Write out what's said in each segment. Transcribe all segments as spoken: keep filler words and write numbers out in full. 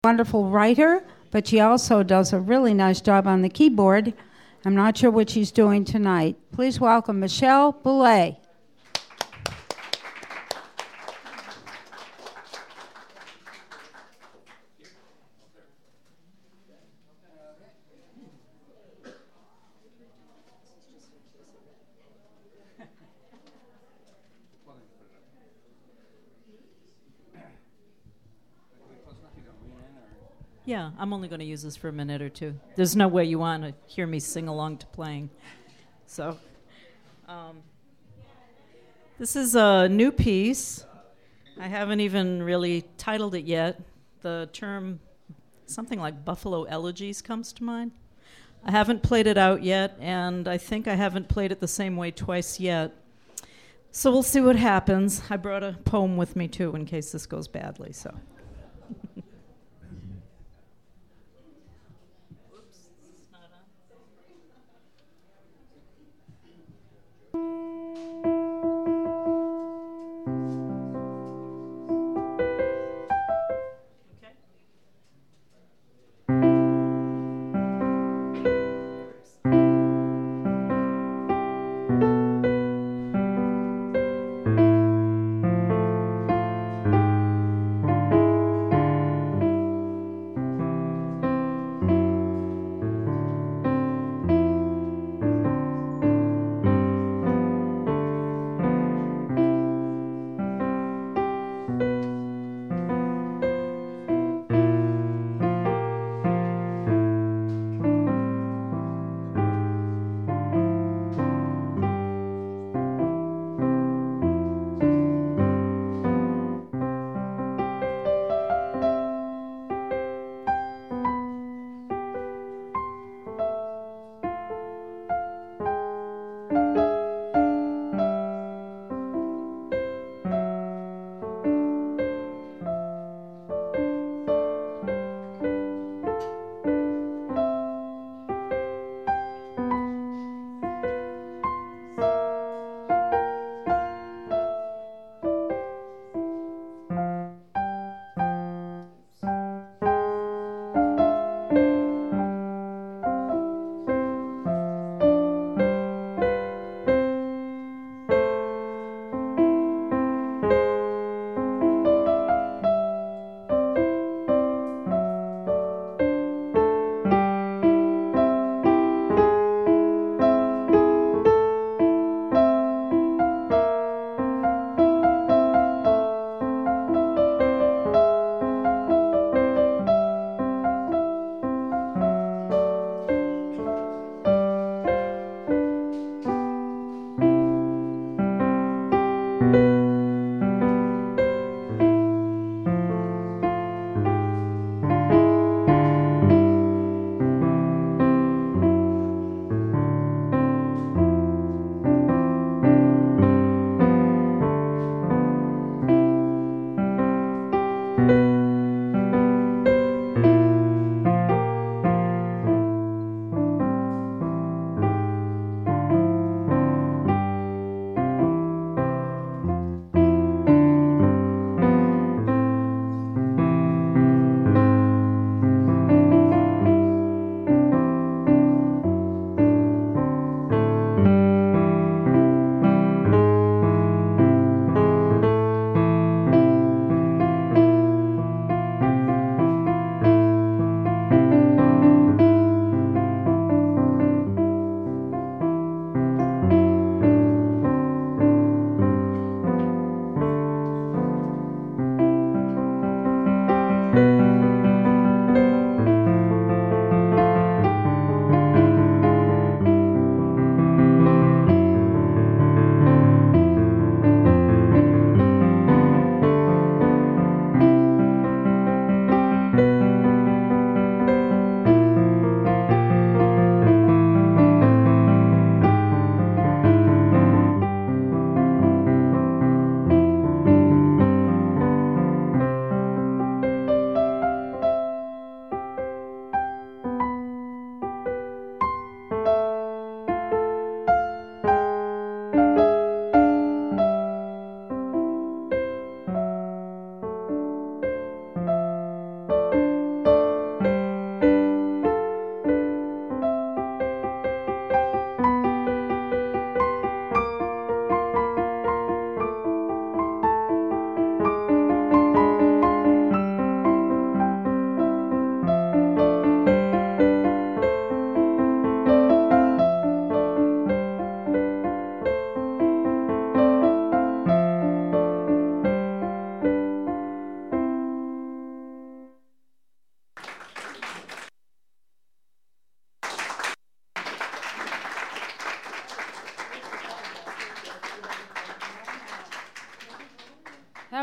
Wonderful writer, but she also does a really nice job on the keyboard. I'm not sure what she's doing tonight. Please welcome Michelle Boulay. Yeah, I'm only going to use this for a minute or two. There's no way you want to hear me sing along to playing. So, um, this is a new piece. I haven't even really titled it yet. The term, something like Buffalo Elegies, comes to mind. I haven't played it out yet, and I think I haven't played it the same way twice yet. So we'll see what happens. I brought a poem with me, too, in case this goes badly, so...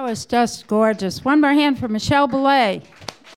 was just gorgeous. One more hand for Michelle Belay.